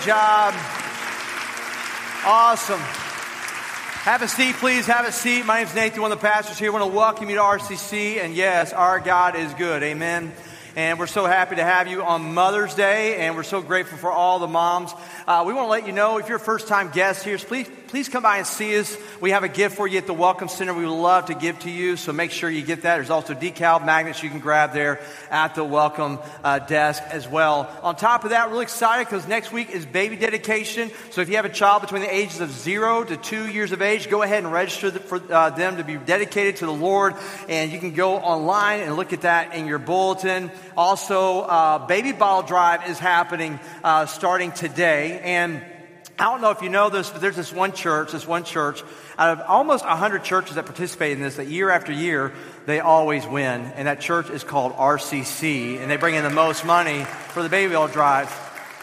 Job. Awesome. Have a seat, please. Have a seat. My name's Nathan, one of the pastors here. I want to welcome you to RCC. And yes, our God is good. Amen. And we're so happy to have you on Mother's Day, and we're so grateful for all the moms. We want to let you know, if you're a first-time guest here, please come by and see us. We have a gift for you at the Welcome Center we would love to give to you, so make sure you get that. There's also decal magnets you can grab there at the Welcome desk as well. On top of that, we're really excited because next week is baby dedication. So if you have a child between the ages of 0 to 2 years of age, go ahead and register for them to be dedicated to the Lord, and you can go online and look at that in your bulletin. Also, Baby Bottle Drive is happening starting today. And I don't know if you know this, but there's this one church out of almost 100 churches that participate in this, that year after year, they always win. And that church is called RCC, and they bring in the most money for the Baby Bottle Drive.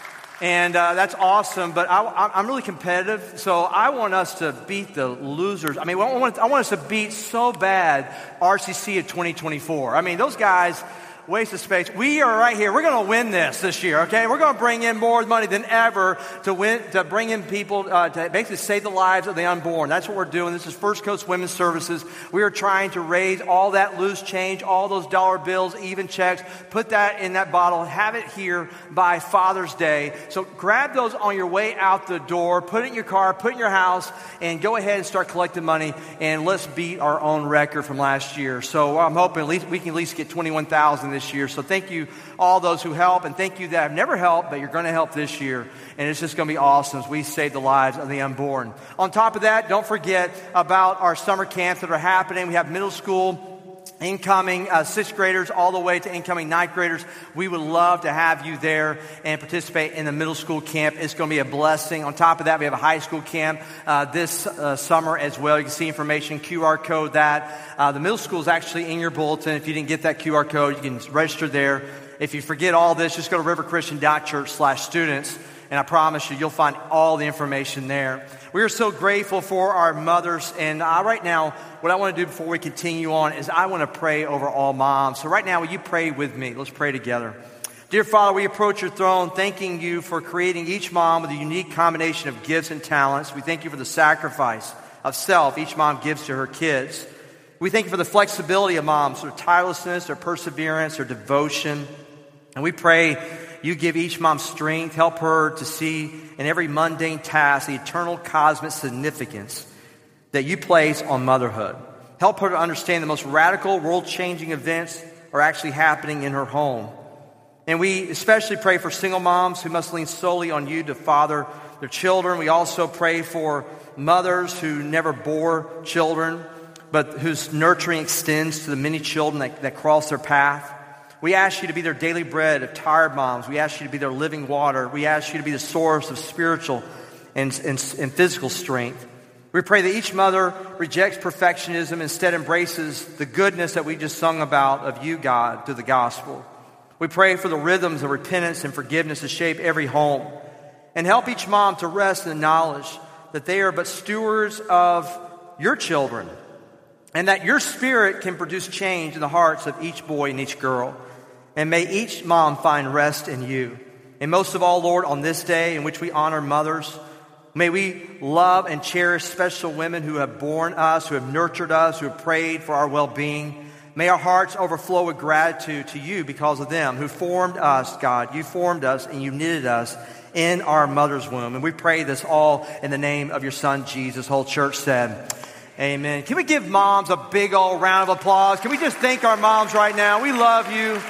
And that's awesome, but I'm really competitive, so I want us to beat the losers. I mean, I want us to beat so bad RCC of 2024. I mean, those guys... waste of space. We are right here. We're going to win this year, okay? We're going to bring in more money than ever to bring in people to basically save the lives of the unborn. That's what we're doing. This is First Coast Women's Services. We are trying to raise all that loose change, all those dollar bills, even checks, put that in that bottle, have it here by Father's Day. So grab those on your way out the door, put it in your car, put it in your house, and go ahead and start collecting money, and let's beat our own record from last year. So I'm hoping we can at least get 21,000 this year. So thank you all those who help, and thank you that have never helped, but you're going to help this year. And it's just going to be awesome as we save the lives of the unborn. On top of that, don't forget about our summer camps that are happening. We have middle school incoming 6th graders all the way to incoming 9th graders. We would love to have you there and participate in the middle school camp. It's going to be a blessing. On top of that, we have a high school camp this summer as well. You can see information, QR code that. The middle school is actually in your bulletin. If you didn't get that QR code, you can register there. If you forget all this, just go to riverchristian.church/students. And I promise you'll find all the information there. We are so grateful for our mothers. And right now, what I want to do before we continue on is I want to pray over all moms. So right now, will you pray with me? Let's pray together. Dear Father, we approach your throne thanking you for creating each mom with a unique combination of gifts and talents. We thank you for the sacrifice of self each mom gives to her kids. We thank you for the flexibility of moms, their tirelessness, their perseverance, their devotion. And we pray you give each mom strength, help her to see in every mundane task the eternal cosmic significance that you place on motherhood. Help her to understand the most radical, world-changing events are actually happening in her home. And we especially pray for single moms who must lean solely on you to father their children. We also pray for mothers who never bore children, but whose nurturing extends to the many children that cross their path. We ask you to be their daily bread of tired moms. We ask you to be their living water. We ask you to be the source of spiritual and physical strength. We pray that each mother rejects perfectionism, instead embraces the goodness that we just sung about of you, God, through the gospel. We pray for the rhythms of repentance and forgiveness to shape every home. And help each mom to rest in the knowledge that they are but stewards of your children, and that your spirit can produce change in the hearts of each boy and each girl. And may each mom find rest in you. And most of all, Lord, on this day in which we honor mothers, may we love and cherish special women who have borne us, who have nurtured us, who have prayed for our well-being. May our hearts overflow with gratitude to you because of them, who formed us, God. You formed us and you knitted us in our mother's womb. And we pray this all in the name of your Son, Jesus. Whole church said, amen. Can we give moms a big old round of applause? Can we just thank our moms right now? We love you.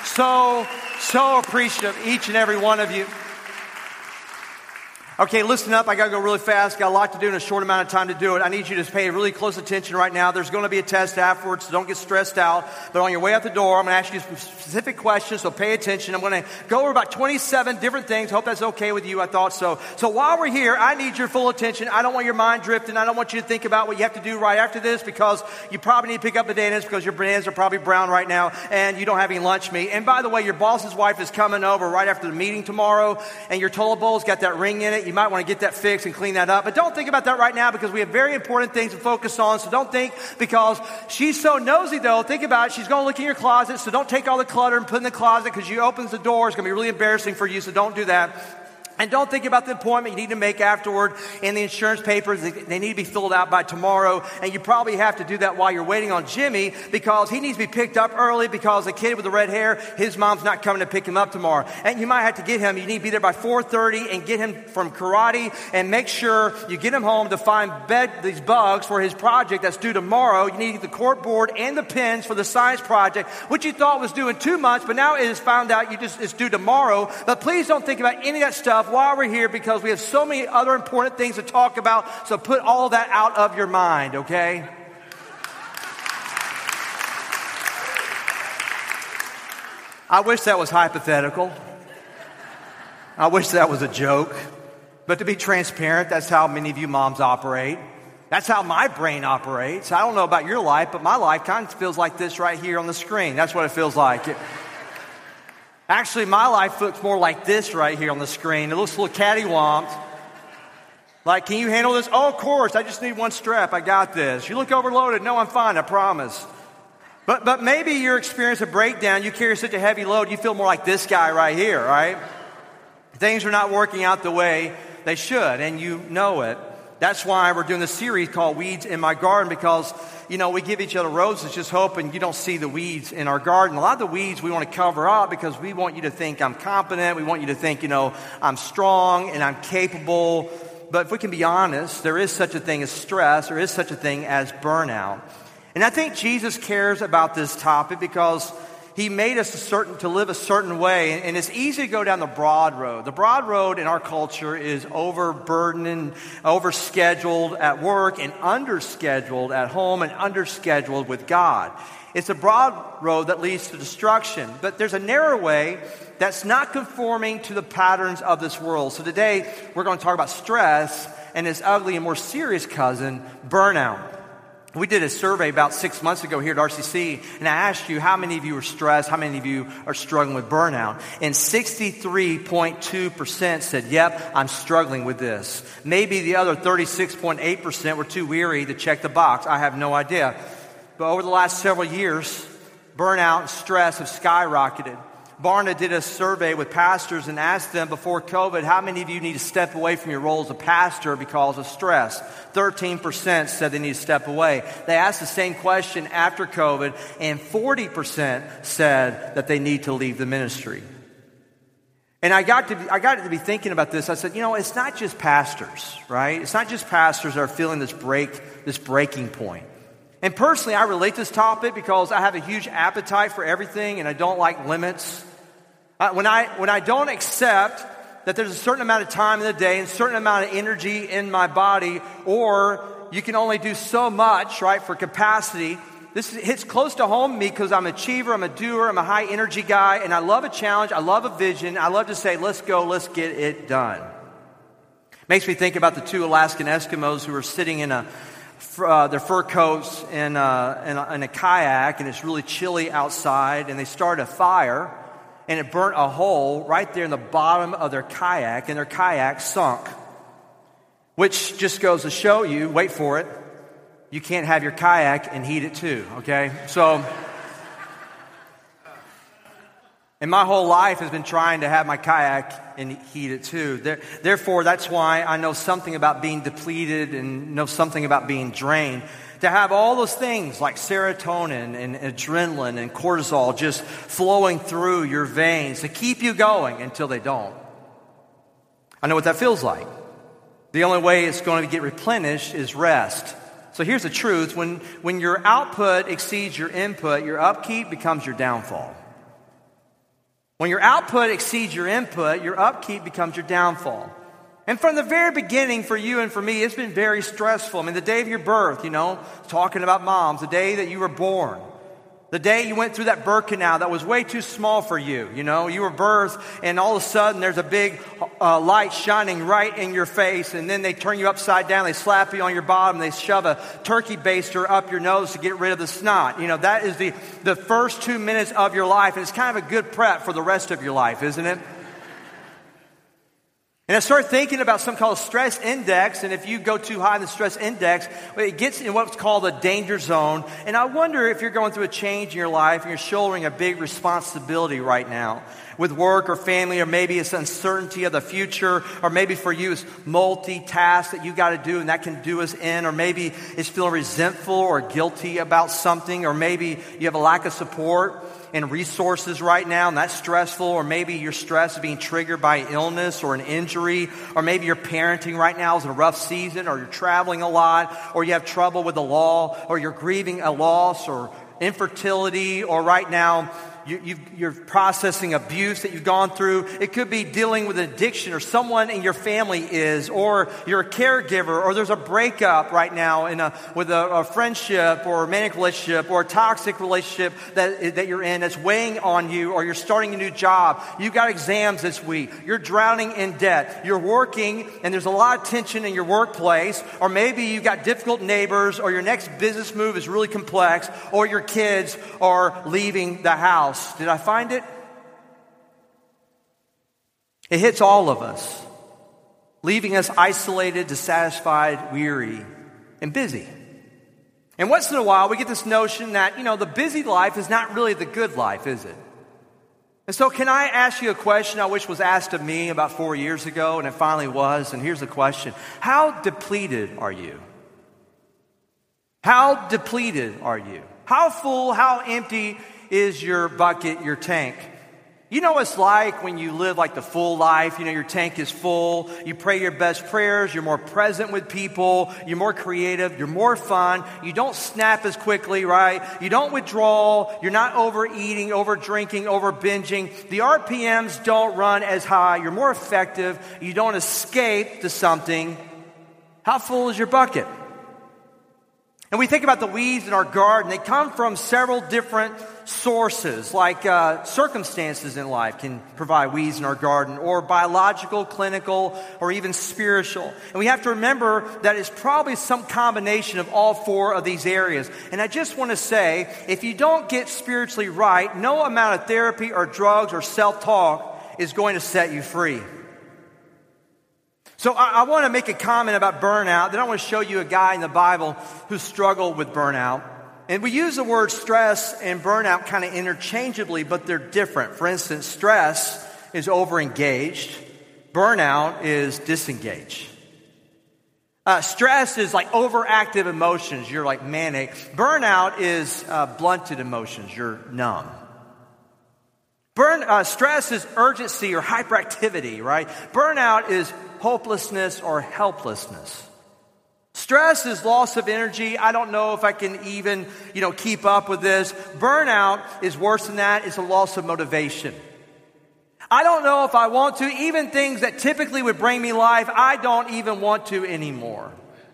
So appreciative, each and every one of you. Okay, listen up. I got to go really fast. Got a lot to do in a short amount of time to do it. I need you to pay really close attention right now. There's going to be a test afterwards, so don't get stressed out. But on your way out the door, I'm going to ask you some specific questions, so pay attention. I'm going to go over about 27 different things. Hope that's okay with you. I thought so. So while we're here, I need your full attention. I don't want your mind drifting. I don't want you to think about what you have to do right after this, because you probably need to pick up bananas, because your bananas are probably brown right now, and you don't have any lunch meat. And by the way, your boss's wife is coming over right after the meeting tomorrow, and your toilet bowl's got that ring in it. You might want to get that fixed and clean that up. But don't think about that right now, because we have very important things to focus on. So don't think because she's so nosy, though. Think about it. She's going to look in your closet. So don't take all the clutter and put in the closet, because she opens the door. It's going to be really embarrassing for you. So don't do that. And don't think about the appointment you need to make afterward and the insurance papers. They need to be filled out by tomorrow. And you probably have to do that while you're waiting on Jimmy because he needs to be picked up early because the kid with the red hair, his mom's not coming to pick him up tomorrow. And you might have to get him. You need to be there by 4:30 and get him from karate and make sure you get him home to find these bugs for his project that's due tomorrow. You need the cork board and the pens for the science project, which you thought was due in 2 months, but now it is found out it's due tomorrow. But please don't think about any of that stuff while we're here because we have so many other important things to talk about. So put all that out of your mind, okay? I wish that was hypothetical. I wish that was a joke. But to be transparent, that's how many of you moms operate. That's how my brain operates. I don't know about your life, but my life kind of feels like this right here on the screen. That's what it feels like. Actually, my life looks more like this right here on the screen. It looks a little cattywamped. Like, can you handle this? Oh, of course. I just need one strap. I got this. You look overloaded. No, I'm fine. I promise. But maybe you're experiencing a breakdown. You carry such a heavy load. You feel more like this guy right here, right? Things are not working out the way they should, and you know it. That's why we're doing this series called Weeds in My Garden because, we give each other roses just hoping you don't see the weeds in our garden. A lot of the weeds we want to cover up because we want you to think I'm competent. We want you to think, I'm strong and I'm capable. But if we can be honest, there is such a thing as stress. There is such a thing as burnout. And I think Jesus cares about this topic because He made us to live a certain way, and it's easy to go down the broad road. The broad road in our culture is overburdened and overscheduled at work and underscheduled at home and underscheduled with God. It's a broad road that leads to destruction, but there's a narrow way that's not conforming to the patterns of this world. So today, we're going to talk about stress and its ugly and more serious cousin, burnout. We did a survey about 6 months ago here at RCC, and I asked you how many of you are stressed, how many of you are struggling with burnout. And 63.2% said, yep, I'm struggling with this. Maybe the other 36.8% were too weary to check the box. I have no idea. But over the last several years, burnout and stress have skyrocketed. Barna did a survey with pastors and asked them before COVID, how many of you need to step away from your role as a pastor because of stress? 13% said they need to step away. They asked the same question after COVID, and 40% said that they need to leave the ministry. And I got to be thinking about this. I said, it's not just pastors, right? It's not just pastors that are feeling this breaking point. And personally, I relate to this topic because I have a huge appetite for everything, and I don't like limits. When I don't accept that there's a certain amount of time in the day and a certain amount of energy in my body, or you can only do so much, right, for capacity, this hits close to home to me because I'm an achiever, I'm a doer, I'm a high energy guy, and I love a challenge, I love a vision, I love to say, let's go, let's get it done. Makes me think about the two Alaskan Eskimos who were sitting in their fur coats in a kayak, and it's really chilly outside, and they started a fire, and it burnt a hole right there in the bottom of their kayak, and their kayak sunk. Which just goes to show you, wait for it, you can't have your kayak and heat it too, okay? So, and my whole life has been trying to have my kayak and heat it too. Therefore, that's why I know something about being depleted and know something about being drained. To have all those things like serotonin and adrenaline and cortisol just flowing through your veins to keep you going until they don't. I know what that feels like. The only way it's going to get replenished is rest. So here's the truth. When your output exceeds your input, your upkeep becomes your downfall. When your output exceeds your input, your upkeep becomes your downfall. And from the very beginning, for you and for me, it's been very stressful. I mean, the day of your birth, talking about moms, the day that you were born, the day you went through that birth canal that was way too small for you. You were birthed, and all of a sudden there's a big light shining right in your face, and then they turn you upside down, they slap you on your bottom, they shove a turkey baster up your nose to get rid of the snot. That is the first 2 minutes of your life, and it's kind of a good prep for the rest of your life, isn't it? And I started thinking about something called a stress index, and if you go too high in the stress index, it gets in what's called a danger zone. And I wonder if you're going through a change in your life and you're shouldering a big responsibility right now. with work or family, or maybe it's uncertainty of the future, or maybe for you it's multitask that you got to do and that can do us in, or maybe it's feeling resentful or guilty about something, or maybe you have a lack of support and resources right now and that's stressful, or maybe your stress is being triggered by illness or an injury, or maybe your parenting right now is in a rough season, or you're traveling a lot, or you have trouble with the law, or you're grieving a loss or infertility, or right now you're processing abuse that you've gone through. It could be dealing with an addiction, or someone in your family is, or you're a caregiver, or there's a breakup right now with a friendship or a romantic relationship or a toxic relationship that you're in that's weighing on you, or you're starting a new job. You've got exams this week. You're drowning in debt. You're working and there's a lot of tension in your workplace, or maybe you've got difficult neighbors, or your next business move is really complex, or your kids are leaving the house. Did I find it? It hits all of us, leaving us isolated, dissatisfied, weary, and busy. And once in a while, we get this notion that, the busy life is not really the good life, is it? And so can I ask you a question I wish was asked of me about 4 years ago, and it finally was, and here's the question. How depleted are you? How depleted are you? How full, how empty is your bucket, your tank? You know what it's like when you live like the full life. Your tank is full. You pray your best prayers. You're more present with people. You're more creative. You're more fun. You don't snap as quickly, right? You don't withdraw. You're not overeating, over drinking, over binging. The RPMs don't run as high. You're more effective. You don't escape to something. How full is your bucket? And we think about the weeds in our garden. They come from several different sources, like circumstances in life can provide weeds in our garden, or biological, clinical, or even spiritual. And we have to remember that it's probably some combination of all four of these areas. And I just want to say, if you don't get spiritually right, no amount of therapy or drugs or self-talk is going to set you free. So I want to make a comment about burnout. Then I want to show you a guy in the Bible who struggled with burnout. And we use the word stress and burnout kind of interchangeably, but they're different. For instance, stress is overengaged. Burnout is disengaged. Stress is like overactive emotions. You're like manic. Burnout is blunted emotions. You're numb. Stress is urgency or hyperactivity, right? Burnout is hopelessness or helplessness. Stress is loss of energy. I don't know if I can even, keep up with this. Burnout is worse than that. It's a loss of motivation. I don't know if I want to. Even things that typically would bring me life, I don't even want to anymore.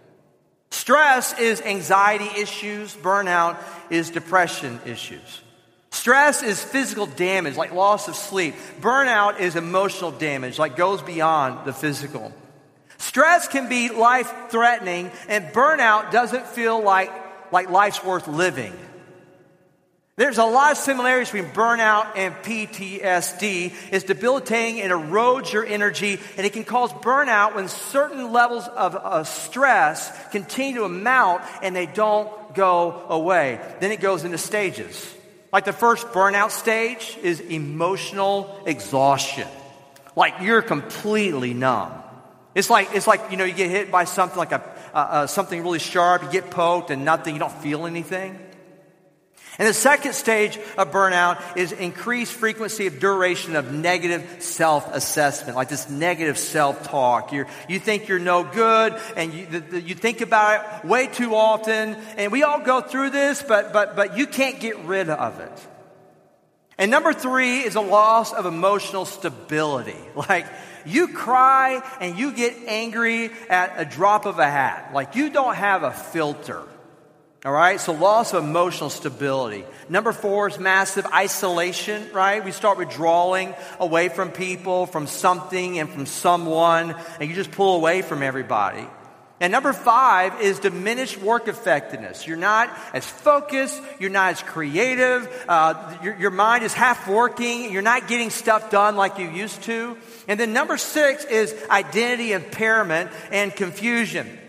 Stress is anxiety issues. Burnout is depression issues. Stress is physical damage, like loss of sleep. Burnout is emotional damage, like goes beyond the physical. Stress can be life-threatening, and burnout doesn't feel like life's worth living. There's a lot of similarities between burnout and PTSD. It's debilitating and erodes your energy, and it can cause burnout when certain levels of stress continue to mount and they don't go away. Then it goes into stages. Like the first burnout stage is emotional exhaustion. Like you're completely numb. It's like you get hit by something like something really sharp. You get poked and nothing. You don't feel anything. And the second stage of burnout is increased frequency of duration of negative self-assessment, like this negative self-talk. You think you're no good, and you think about it way too often. And we all go through this, but you can't get rid of it. And number 3 is a loss of emotional stability. Like you cry and you get angry at a drop of a hat. Like you don't have a filter. All right, so loss of emotional stability. Number 4 is massive isolation, right? We start withdrawing away from people, from something, and from someone, and you just pull away from everybody. And number 5 is diminished work effectiveness. You're not as focused, you're not as creative, your mind is half working, you're not getting stuff done like you used to. And then number 6 is identity impairment and confusion.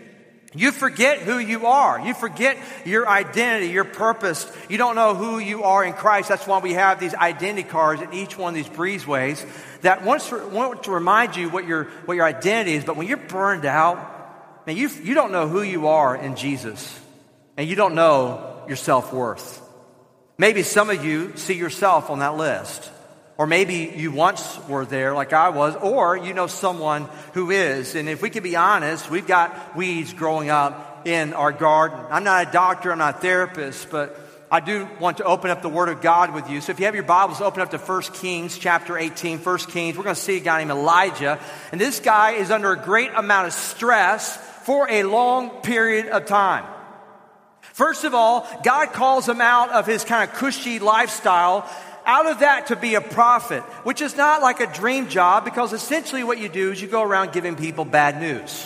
You forget who you are. You forget your identity, your purpose. You don't know who you are in Christ. That's why we have these identity cards in each one of these breezeways that want to remind you what your identity is. But when you're burned out, man, you don't know who you are in Jesus. And you don't know your self-worth. Maybe some of you see yourself on that list. Or maybe you once were there like I was, or you know someone who is. And if we can be honest, we've got weeds growing up in our garden. I'm not a doctor, I'm not a therapist, but I do want to open up the Word of God with you. So if you have your Bibles, open up to 1 Kings chapter 18. 1 Kings, we're going to see a guy named Elijah. And this guy is under a great amount of stress for a long period of time. First of all, God calls him out of his kind of cushy lifestyle, out of that to be a prophet, which is not like a dream job, because essentially what you do is you go around giving people bad news.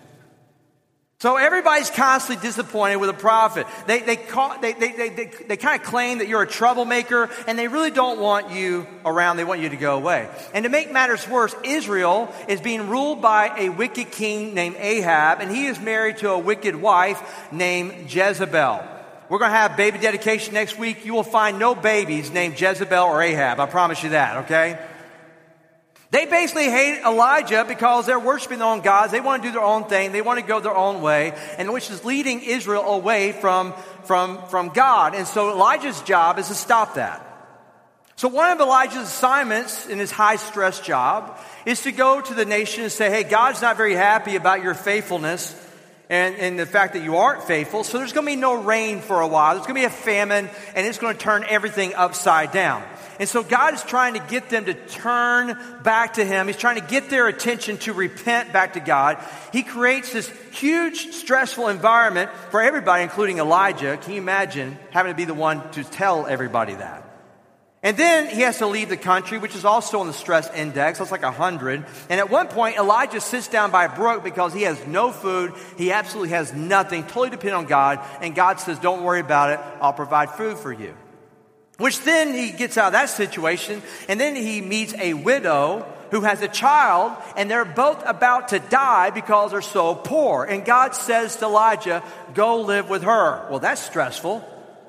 So everybody's constantly disappointed with a prophet. They kind of claim that you're a troublemaker, and they really don't want you around. They want you to go away. And to make matters worse, Israel is being ruled by a wicked king named Ahab, and he is married to a wicked wife named Jezebel. We're going to have baby dedication next week. You will find no babies named Jezebel or Ahab. I promise you that, okay? They basically hate Elijah because they're worshiping their own gods. They want to do their own thing. They want to go their own way, and which is leading Israel away from God. And so Elijah's job is to stop that. So one of Elijah's assignments in his high-stress job is to go to the nation and say, hey, God's not very happy about your faithfulness and the fact that you aren't faithful, so there's going to be no rain for a while. There's going to be a famine, and it's going to turn everything upside down. And so God is trying to get them to turn back to Him. He's trying to get their attention to repent back to God. He creates this huge, stressful environment for everybody, including Elijah. Can you imagine having to be the one to tell everybody that? And then he has to leave the country, which is also on the stress index. That's like 100. And at one point, Elijah sits down by a brook because he has no food. He absolutely has nothing, totally dependent on God. And God says, don't worry about it. I'll provide food for you. Which then he gets out of that situation. And then he meets a widow who has a child. And they're both about to die because they're so poor. And God says to Elijah, go live with her. Well, that's stressful.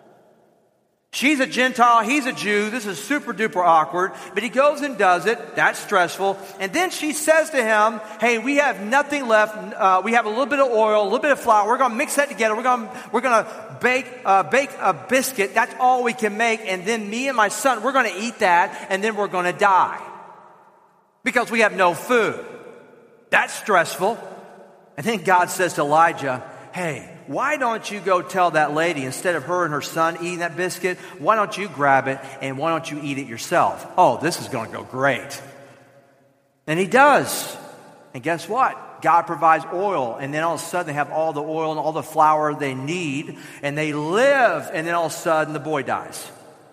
She's a Gentile, he's a Jew. This is super duper awkward. But he goes and does it. That's stressful. And then she says to him, hey, we have nothing left. We have a little bit of oil, a little bit of flour. We're going to mix that together. We're going to bake a biscuit. That's all we can make. And then me and my son, we're going to eat that. And then we're going to die because we have no food. That's stressful. And then God says to Elijah, hey, why don't you go tell that lady, instead of her and her son eating that biscuit, why don't you grab it and why don't you eat it yourself? Oh, this is going to go great. And he does. And guess what? God provides oil. And then all of a sudden they have all the oil and all the flour they need. And they live. And then all of a sudden the boy dies.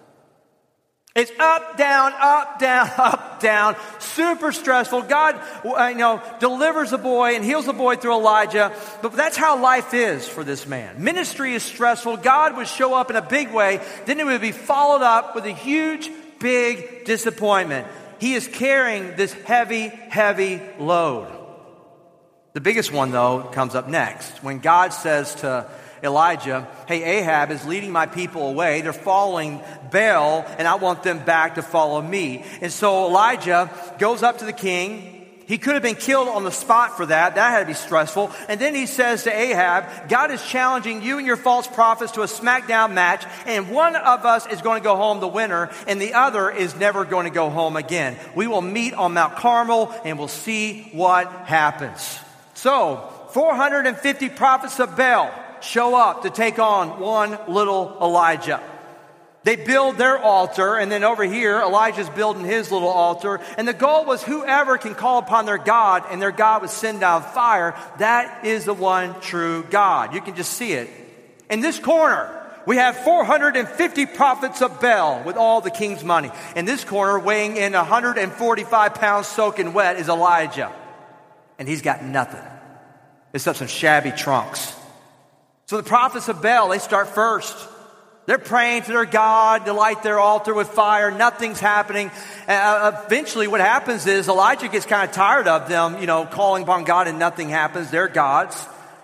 It's up, down, up, down, up, down. Super stressful. God, delivers the boy and heals the boy through Elijah. But that's how life is for this man. Ministry is stressful. God would show up in a big way. Then it would be followed up with a huge, big disappointment. He is carrying this heavy, heavy load. The biggest one, though, comes up next. When God says to Elijah, hey, Ahab is leading my people away. They're following Baal, and I want them back to follow me. And so Elijah goes up to the king. He could have been killed on the spot for that. That had to be stressful. And then he says to Ahab, God is challenging you and your false prophets to a smackdown match, and one of us is going to go home the winner, and the other is never going to go home again. We will meet on Mount Carmel, and we'll see what happens. So, 450 prophets of Baal show up to take on one little Elijah. They build their altar, and then over here, Elijah's building his little altar. And the goal was whoever can call upon their God, and their God would send down fire. That is the one true God. You can just see it. In this corner, we have 450 prophets of Baal with all the king's money. In this corner, weighing in 145 pounds soaking wet, is Elijah. And he's got nothing except some shabby trunks. So the prophets of Baal, they start first. They're praying to their God to light their altar with fire. Nothing's happening. Eventually what happens is Elijah gets kind of tired of them, calling upon God and nothing happens. They're gods.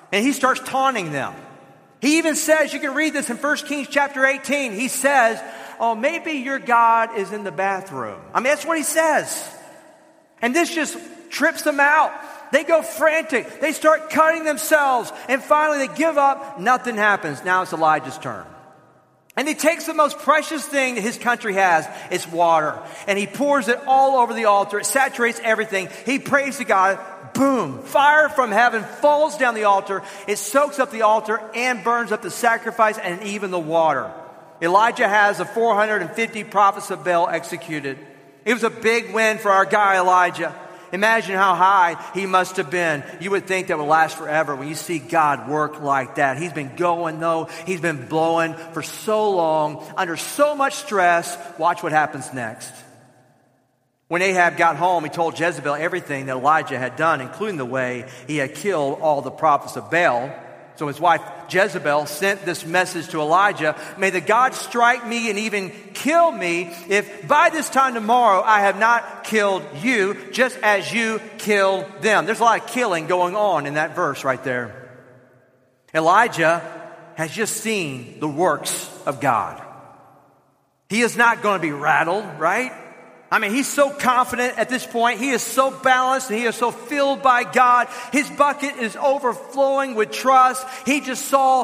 And he starts taunting them. He even says, you can read this in 1 Kings chapter 18. He says, oh, maybe your God is in the bathroom. I mean, that's what he says. And this just trips them out. They go frantic. They start cutting themselves. And finally they give up. Nothing happens. Now it's Elijah's turn. And he takes the most precious thing that his country has, it's water. And he pours it all over the altar. It saturates everything. He prays to God. Boom! Fire from heaven falls down the altar. It soaks up the altar and burns up the sacrifice and even the water. Elijah has the 450 prophets of Baal executed. It was a big win for our guy Elijah. Imagine how high he must have been. You would think that would last forever when you see God work like that. He's been going though. He's been blowing for so long, under so much stress. Watch what happens next. When Ahab got home, he told Jezebel everything that Elijah had done, including the way he had killed all the prophets of Baal. So his wife Jezebel sent this message to Elijah, may the God strike me and even kill me if by this time tomorrow I have not killed you, just as you killed them. There's a lot of killing going on in that verse right there. Elijah has just seen the works of God. He is not going to be rattled, right? I mean, he's so confident at this point. He is so balanced and he is so filled by God. His bucket is overflowing with trust. He just saw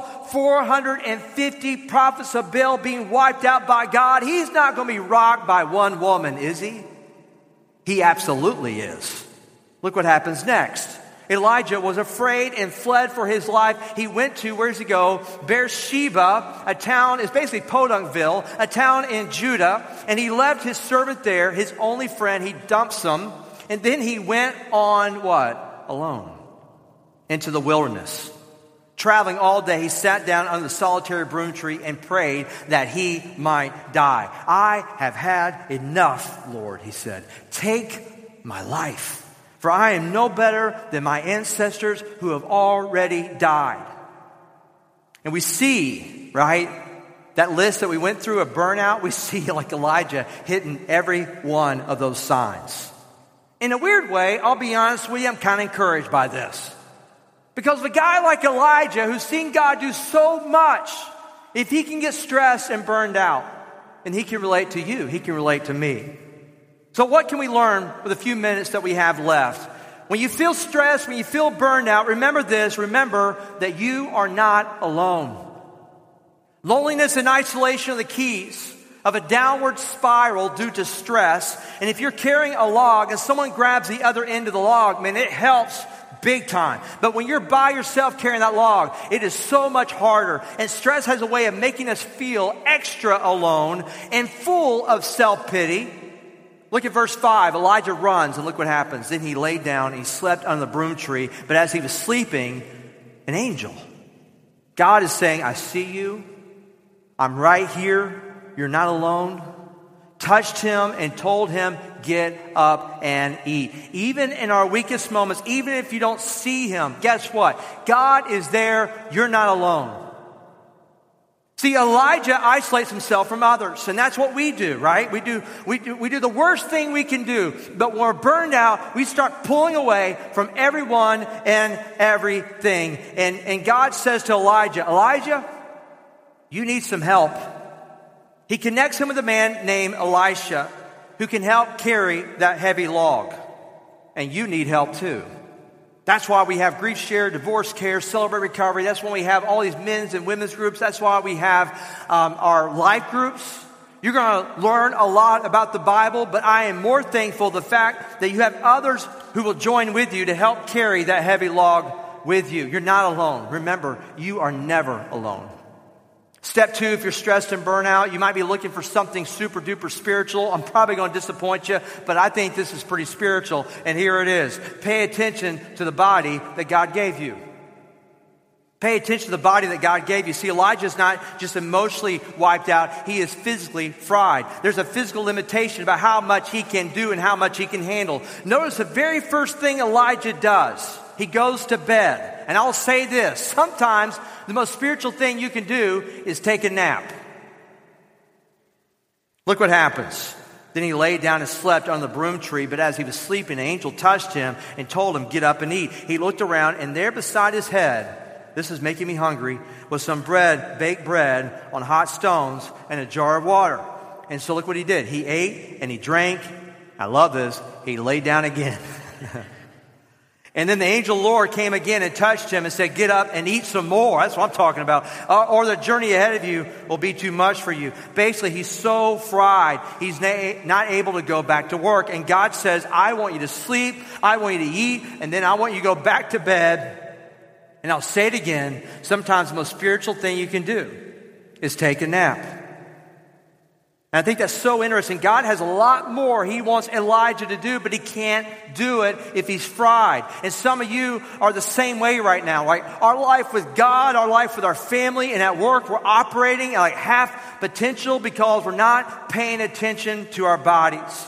450 prophets of Baal being wiped out by God. He's not going to be rocked by one woman, is he? He absolutely is. Look what happens next. Elijah was afraid and fled for his life. He went to, where does he go? Beersheba, a town, it's basically Podunkville, a town in Judah. And he left his servant there, his only friend. He dumps him. And then he went on what? Alone. Into the wilderness. Traveling all day, he sat down under the solitary broom tree and prayed that he might die. I have had enough, Lord, he said. Take my life. For I am no better than my ancestors who have already died. And we see, right, that list that we went through of burnout, we see like Elijah hitting every one of those signs. In a weird way, I'll be honest with you, I'm kind of encouraged by this. Because a guy like Elijah who's seen God do so much, if he can get stressed and burned out, and he can relate to you, he can relate to me. So what can we learn with the few minutes that we have left? When you feel stressed, when you feel burned out, remember this. Remember that you are not alone. Loneliness and isolation are the keys of a downward spiral due to stress. And if you're carrying a log and someone grabs the other end of the log, man, it helps big time. But when you're by yourself carrying that log, it is so much harder. And stress has a way of making us feel extra alone and full of self-pity. Look at verse 5. Elijah runs, and look what happens. Then he laid down and he slept under the broom tree. But as he was sleeping, an angel. God is saying, I see you. I'm right here. You're not alone. Touched him and told him, get up and eat. Even in our weakest moments, even if you don't see him, guess what? God is there. You're not alone. See, Elijah isolates himself from others, and that's what we do, right? We do the worst thing we can do, but when we're burned out, we start pulling away from everyone and everything. And God says to Elijah, you need some help. He connects him with a man named Elisha, who can help carry that heavy log. And you need help too. That's why we have Grief Share, Divorce Care, Celebrate Recovery. That's when we have all these men's and women's groups. That's why we have our life groups. You're going to learn a lot about the Bible, but I am more thankful the fact that you have others who will join with you to help carry that heavy log with you. You're not alone. Remember, you are never alone. Step 2, if you're stressed and burnout, you might be looking for something super duper spiritual. I'm probably going to disappoint you, but I think this is pretty spiritual. And here it is. Pay attention to the body that God gave you. Pay attention to the body that God gave you. See, Elijah's not just emotionally wiped out. He is physically fried. There's a physical limitation about how much he can do and how much he can handle. Notice the very first thing Elijah does. He goes to bed. And I'll say this, sometimes the most spiritual thing you can do is take a nap. Look what happens. Then he laid down and slept on the broom tree, but as he was sleeping, an angel touched him and told him, get up and eat. He looked around, and there beside his head this is making me hungry, was some bread, baked bread on hot stones and a jar of water. And so look what he did. He ate and he drank. I love this. He laid down again. And then the angel of the Lord came again and touched him and said, get up and eat some more. That's what I'm talking about. Or the journey ahead of you will be too much for you. Basically, he's so fried, he's not able to go back to work. And God says, I want you to sleep, I want you to eat, and then I want you to go back to bed. And I'll say it again, sometimes the most spiritual thing you can do is take a nap. And I think that's so interesting. God has a lot more he wants Elijah to do, but he can't do it if he's fried. And some of you are the same way right now, right? Our life with God, our life with our family, and at work, we're operating at like half potential because we're not paying attention to our bodies.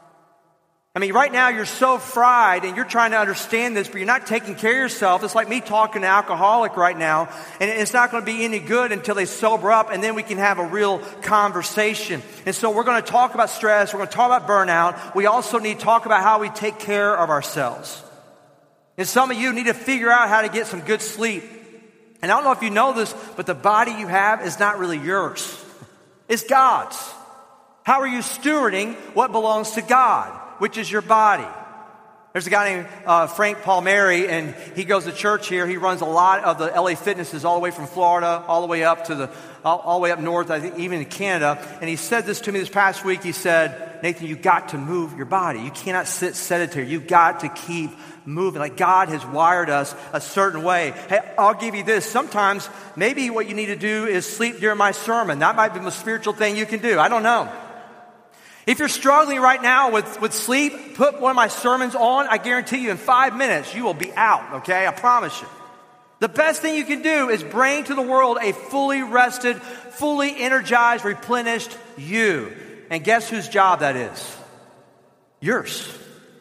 I mean, right now you're so fried and you're trying to understand this, but you're not taking care of yourself. It's like me talking to an alcoholic right now, and it's not going to be any good until they sober up, and then we can have a real conversation. And so we're going to talk about stress. We're going to talk about burnout. We also need to talk about how we take care of ourselves. And some of you need to figure out how to get some good sleep. And I don't know if you know this, but the body you have is not really yours. It's God's. How are you stewarding what belongs to God, which is your body? There's a guy named Frank Palmieri, and he goes to church here. He runs a lot of the LA Fitnesses all the way from Florida, all the way up to all the way up north, I think even in Canada. And he said this to me this past week. He said, Nathan, you've got to move your body. You cannot sit sedentary. You've got to keep moving. Like God has wired us a certain way. Hey, I'll give you this. Sometimes maybe what you need to do is sleep during my sermon. That might be the most spiritual thing you can do. I don't know. If you're struggling right now with sleep, put one of my sermons on. I guarantee you in 5 minutes, you will be out, okay? I promise you. The best thing you can do is bring to the world a fully rested, fully energized, replenished you. And guess whose job that is? Yours.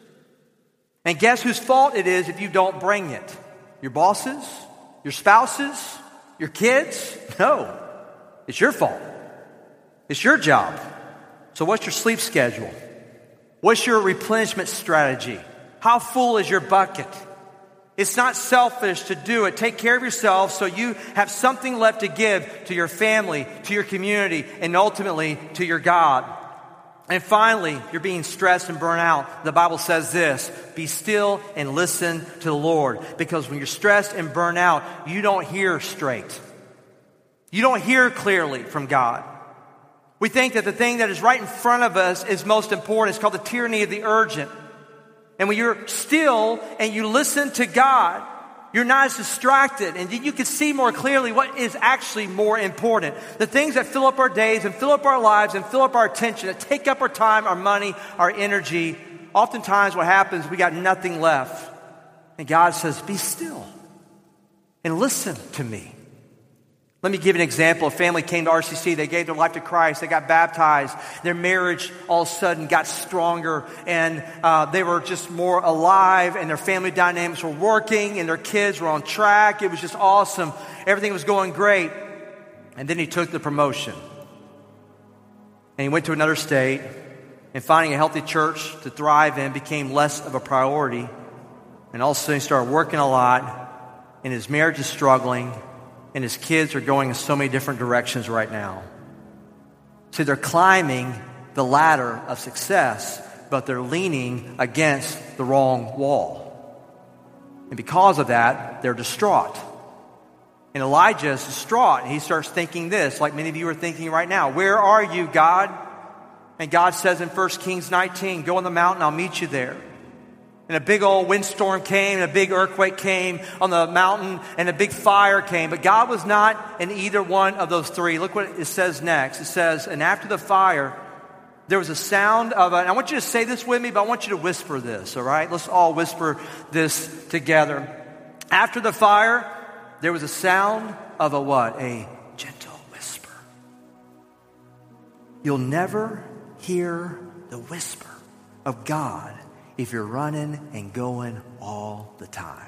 And guess whose fault it is if you don't bring it? Your bosses? Your spouses? Your kids? No. It's your fault. It's your job. So what's your sleep schedule? What's your replenishment strategy? How full is your bucket? It's not selfish to do it. Take care of yourself so you have something left to give to your family, to your community, and ultimately to your God. And finally, you're being stressed and burnt out. The Bible says this, be still and listen to the Lord. Because when you're stressed and burnt out, you don't hear straight. You don't hear clearly from God. We think that the thing that is right in front of us is most important. It's called the tyranny of the urgent. And when you're still and you listen to God, you're not as distracted, and you can see more clearly what is actually more important. The things that fill up our days and fill up our lives and fill up our attention, that take up our time, our money, our energy. Oftentimes what happens, we got nothing left. And God says, be still and listen to me. Let me give you an example. A family came to RCC. They gave their life to Christ. They got baptized. Their marriage all of a sudden got stronger, and they were just more alive, and their family dynamics were working, and their kids were on track. It was just awesome. Everything was going great. And then he took the promotion. And he went to another state, and finding a healthy church to thrive in became less of a priority. And all of a sudden he started working a lot, and his marriage is struggling, and his kids are going in so many different directions right now. See, they're climbing the ladder of success, but they're leaning against the wrong wall. And because of that, they're distraught. And Elijah is distraught, and he starts thinking this, like many of you are thinking right now. Where are you, God? And God says in 1 Kings 19, go on the mountain, I'll meet you there. And a big old windstorm came, and a big earthquake came on the mountain, and a big fire came. But God was not in either one of those three. Look what it says next. It says, and after the fire, there was a sound of and I want you to say this with me, but I want you to whisper this, all right? Let's all whisper this together. After the fire, there was a sound of a what? A gentle whisper. You'll never hear the whisper of God if you're running and going all the time.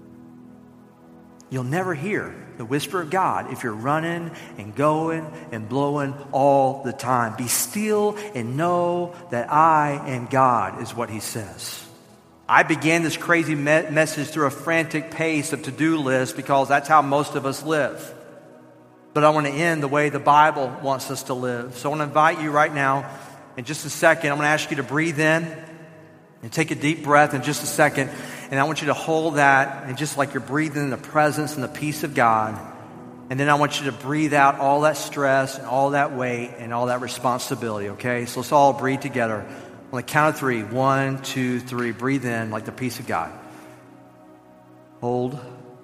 You'll never hear the whisper of God if you're running and going and blowing all the time. Be still and know that I am God, is what he says. I began this crazy message through a frantic pace of to-do lists because that's how most of us live. But I want to end the way the Bible wants us to live. So I want to invite you right now, in just a second, I'm going to ask you to breathe in and take a deep breath in just a second. And I want you to hold that, and just like you're breathing in the presence and the peace of God. And then I want you to breathe out all that stress and all that weight and all that responsibility, okay? So let's all breathe together. On the count of 3, 1, 2, 3, breathe in like the peace of God. Hold.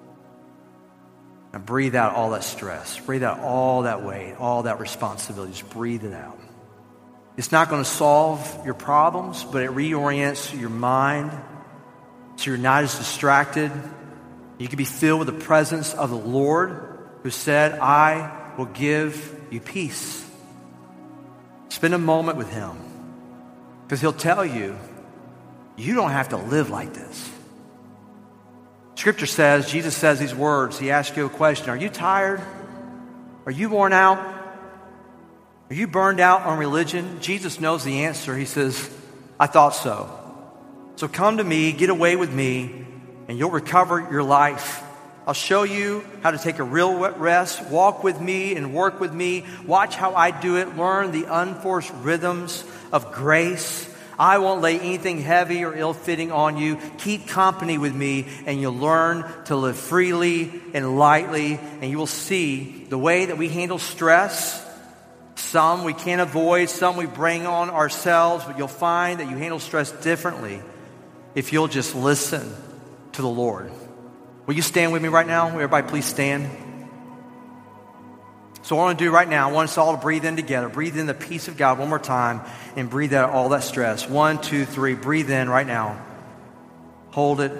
And breathe out all that stress. Breathe out all that weight, all that responsibility. Just breathe it out. It's not going to solve your problems, but it reorients your mind so you're not as distracted. You can be filled with the presence of the Lord, who said, I will give you peace. Spend a moment with him, because he'll tell you, you don't have to live like this. Scripture says, Jesus says these words. He asks you a question. Are you tired? Are you worn out? Are you burned out on religion? Jesus knows the answer. He says, I thought so. So come to me, get away with me, and you'll recover your life. I'll show you how to take a real rest. Walk with me and work with me. Watch how I do it. Learn the unforced rhythms of grace. I won't lay anything heavy or ill-fitting on you. Keep company with me, and you'll learn to live freely and lightly, and you will see the way that we handle stress. Some we can't avoid, some we bring on ourselves, but you'll find that you handle stress differently if you'll just listen to the Lord. Will you stand with me right now? Everybody please stand. So what I want to do right now, I want us all to breathe in together. Breathe in the peace of God one more time and breathe out all that stress. 1, 2, 3. Breathe in right now. Hold it.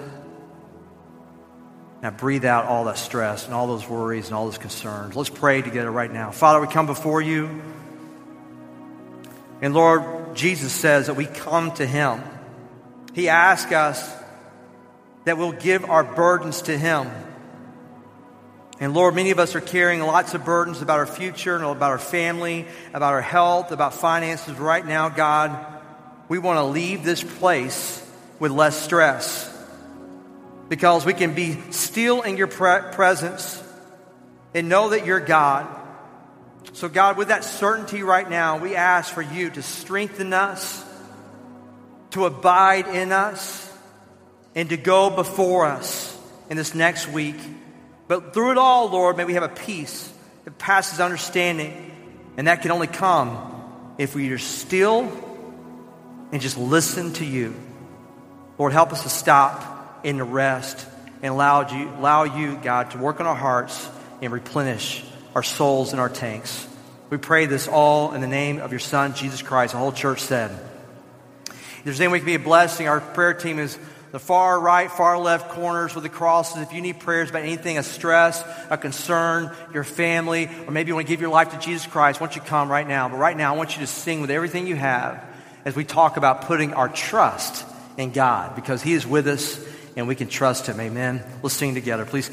Now breathe out all that stress and all those worries and all those concerns. Let's pray together right now. Father, we come before you. And Lord, Jesus says that we come to him. He asks us that we'll give our burdens to him. And Lord, many of us are carrying lots of burdens about our future and about our family, about our health, about finances. Right now, God, we want to leave this place with less stress, because we can be still in your presence and know that you're God. So God, with that certainty right now, we ask for you to strengthen us, to abide in us, and to go before us in this next week. But through it all, Lord, may we have a peace that passes understanding. And that can only come if we are still and just listen to you. Lord, help us to stop and to rest and allow you, God, to work on our hearts and replenish our souls and our tanks. We pray this all in the name of your Son, Jesus Christ. The whole church said. If there's any way we can be a blessing, our prayer team is the far right, far left corners with the crosses. If you need prayers about anything, a stress, a concern, your family, or maybe you want to give your life to Jesus Christ, why don't you come right now? But right now, I want you to sing with everything you have as we talk about putting our trust in God, because he is with us and we can trust him. Amen. Let's sing together. Please.